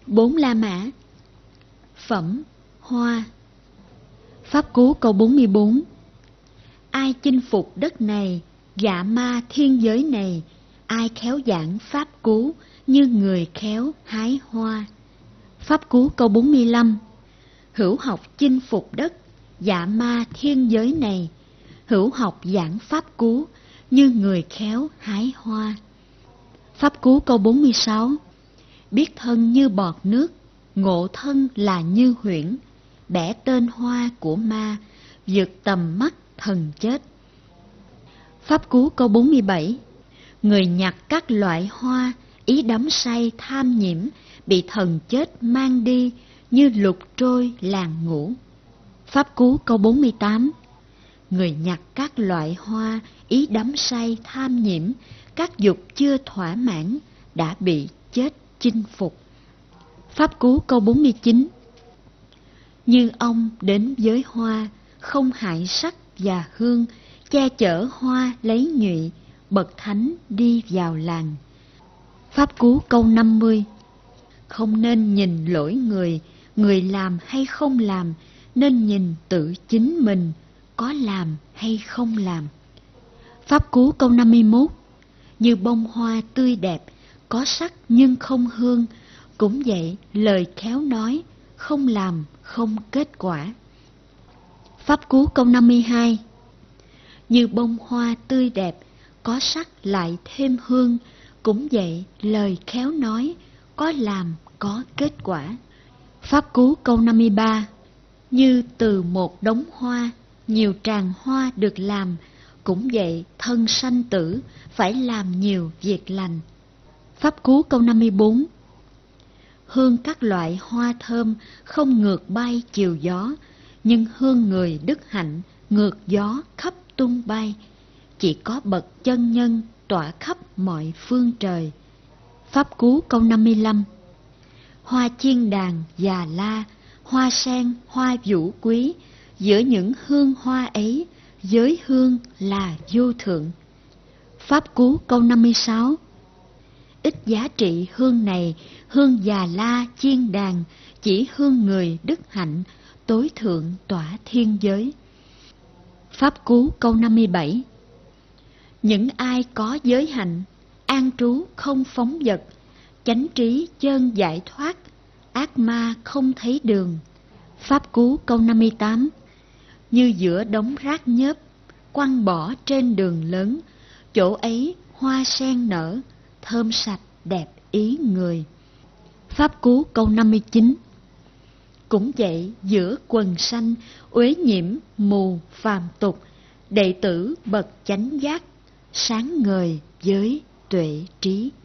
4 La Mã. Phẩm Hoa. Pháp Cú câu 44. Ai chinh phục đất này, gạ ma thiên giới này, ai khéo giảng Pháp Cú như người khéo hái hoa. Pháp Cú câu 45. Hữu học chinh phục đất, dạ ma thiên giới này, hữu học giảng Pháp Cú như người khéo hái hoa. Pháp Cú câu 46. Biết thân như bọt nước, ngộ thân là như huyễn, bẻ tên hoa của ma, vượt tầm mắt thần chết. Pháp Cú câu 47. Người nhặt các loại hoa, ý đắm say tham nhiễm, bị thần chết mang đi như lục trôi làng ngủ. Pháp Cú câu 48. Người nhặt các loại hoa, ý đắm say tham nhiễm, các dục chưa thỏa mãn, đã bị chết chinh phục. Pháp Cú câu 49. Như ông đến với hoa, không hại sắc và hương, che chở hoa lấy nhụy, bậc thánh đi vào làng. Pháp Cú câu 50. Không nên nhìn lỗi người, người làm hay không làm, nên nhìn tự chính mình, có làm hay không làm. Pháp Cú câu 51. Như bông hoa tươi đẹp, có sắc nhưng không hương, cũng vậy lời khéo nói, không làm không kết quả. Pháp Cú câu 52. Như bông hoa tươi đẹp, có sắc lại thêm hương, cũng vậy lời khéo nói, có làm có kết quả. Pháp Cú câu 53. Như từ một đống hoa, nhiều tràng hoa được làm, cũng vậy thân sanh tử, phải làm nhiều việc lành. Pháp Cú câu 54. Hương các loại hoa thơm không ngược bay chiều gió, nhưng hương người đức hạnh ngược gió khắp tung bay, chỉ có bậc chân nhân tỏa khắp mọi phương trời. Pháp Cú câu 55. Hoa chiên đàn già la, hoa sen, hoa vũ quý, giữa những hương hoa ấy, giới hương là vô thượng. Pháp Cú câu 56. Ít giá trị hương này, hương già la chiên đàn, chỉ hương người đức hạnh, tối thượng tỏa thiên giới. Pháp Cú câu 57. Những ai có giới hạnh, an trú không phóng dật, chánh trí chơn giải thoát, ác ma không thấy đường. Pháp Cú câu 58. Như giữa đống rác nhớp, quăng bỏ trên đường lớn, chỗ ấy hoa sen nở, thơm sạch đẹp ý người. Pháp Cú câu 59. Cũng vậy giữa quần sanh, uế nhiễm mù phàm tục, đệ tử bậc chánh giác, sáng ngời với tuệ trí.